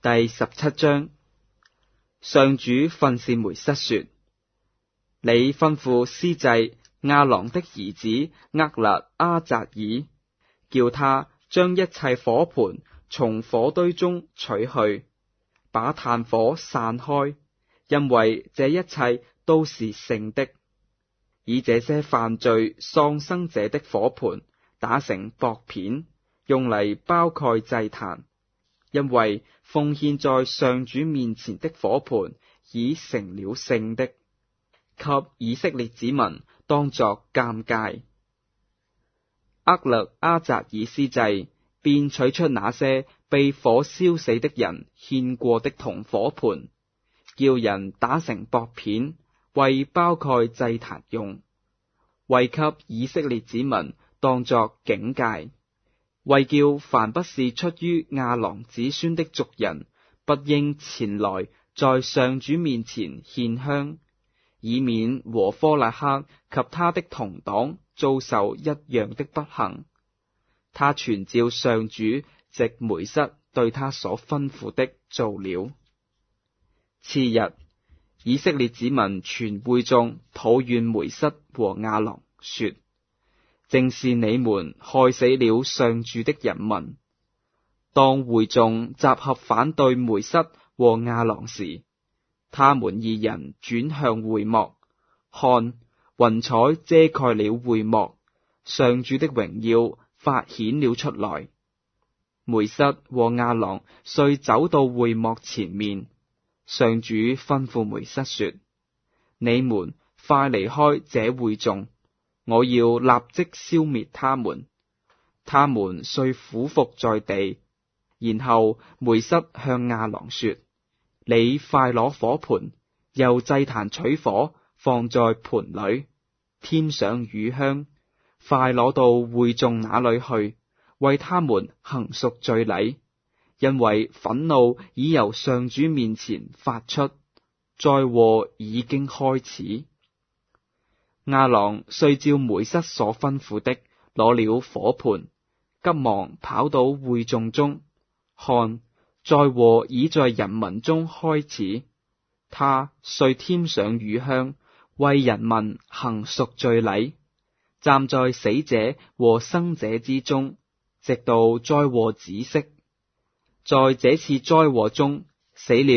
第17章，上主訓示梅瑟說：你吩咐司祭亞郎的兒子厄勒阿匝爾，叫他將一切火盆從火堆中取去，把炭火散開，因為這一切都是聖的。以這些犯罪喪生者的火盆打成薄片，用嚟包蓋祭壇，因為奉獻在上主面前的火盆已成了聖的，給以色列子民當作鑒戒。厄勒阿匝爾司祭便取出那些被火燒死的人獻過的銅火盆，叫人打成薄片，為包蓋祭壇用，為給以色列子民當作警戒，為叫凡不是出於亞郎子孫的族人，不應前來在上主面前獻香，以免和科辣克及他的同黨遭受一樣的不幸。他全照上主藉梅瑟對他所吩咐的做了。次日，以色列子民全會眾抱怨梅瑟和亞郎，說：正是你們害死了上主的人民。當會眾集合反對梅瑟和亞郎時，他們二人轉向會幕，看，雲彩遮蓋了會幕，上主的榮耀發顯了出來。梅瑟和亞郎遂走到會幕前面，上主吩咐梅瑟說：你們快離開這會眾，我要立即消滅他們。他們遂俯伏在地。然後梅瑟向亞郎說：你快攞火盆，由祭壇取火，放在盆裏，添上乳香，快攞到會眾那裏去，為他們行贖罪禮，因為憤怒已由上主面前發出，災禍已經開始。亞郎遂照梅瑟所吩咐的，攞了火盆，急忙跑到會眾中，看，災禍已在人民中開始。他遂添上乳香，為人民行贖罪禮，站在死者和生者之中，直到災禍止息。在這次災禍中，死了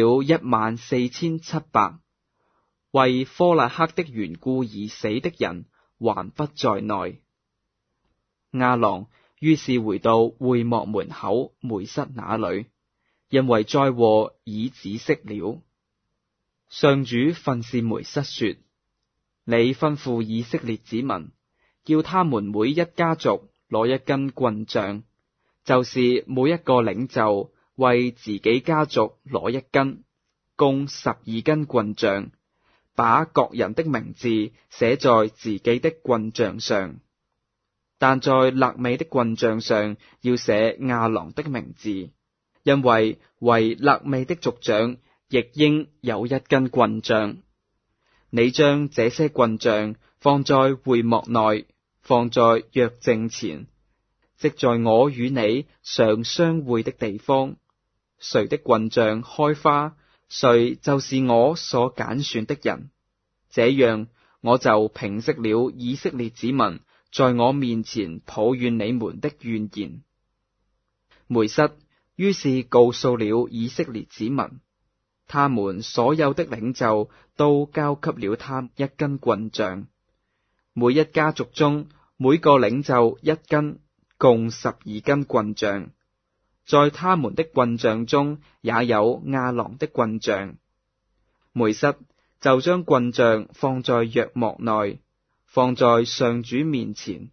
14700，為科辣克的緣故而死的人還不在內。亞郎於是回到會幕門口梅瑟那裏，因為災禍已止息了。上主訓示梅瑟說：你吩咐以色列子民，叫他們每一家族攞一根棍杖，就是每一個領袖為自己家族攞一根，共12根棍杖，把各人的名字寫在自己的棍杖上。但在肋未的棍杖上要寫亞郎的名字，因為為肋未的族長亦應有一根棍杖。你將這些棍杖放在會幕內，放在約正前，即在我與你常相會的地方。誰的棍杖開花，誰就是我所揀選的人。這樣，我就平息了以色列子民在我面前抱怨你們的怨言。梅瑟於是告訴了以色列子民，他們所有的領袖都交給了他一根棍杖，每一家族中每個領袖一根，共12根棍杖。在他們的棍杖中也有亞郎的棍杖。梅瑟就將棍杖放在約幕內，放在上主面前。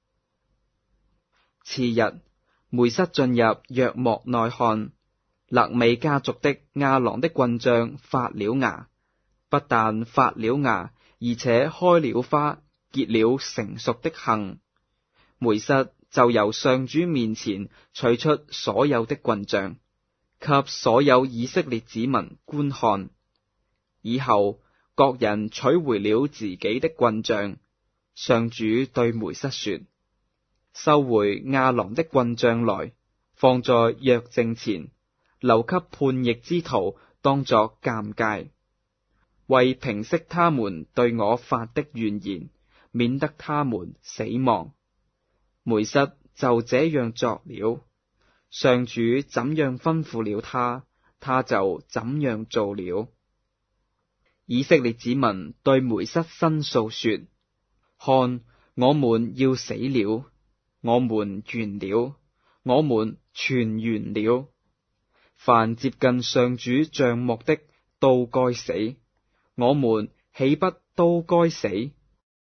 次日，梅瑟進入約幕內看，肋未家族的亞郎的棍杖發了芽，不但發了芽，而且開了花，結了成熟的杏。梅瑟就由上主面前取出所有的棍杖，給所有以色列子民觀看。以後，各人取回了自己的棍杖。上主對梅瑟說：收回亞郎的棍杖來，放在約正前， 留給叛逆之徒當作鑒戒，為平息他們對我發的怨言，免得他們死亡。梅瑟就這樣作了，上主怎樣吩咐了他，他就怎樣做了。以色列子民對梅瑟申訴說：看，我們要死了，我們完了，我們全完了。凡接近上主帳幕的都該死，我們豈不都該死？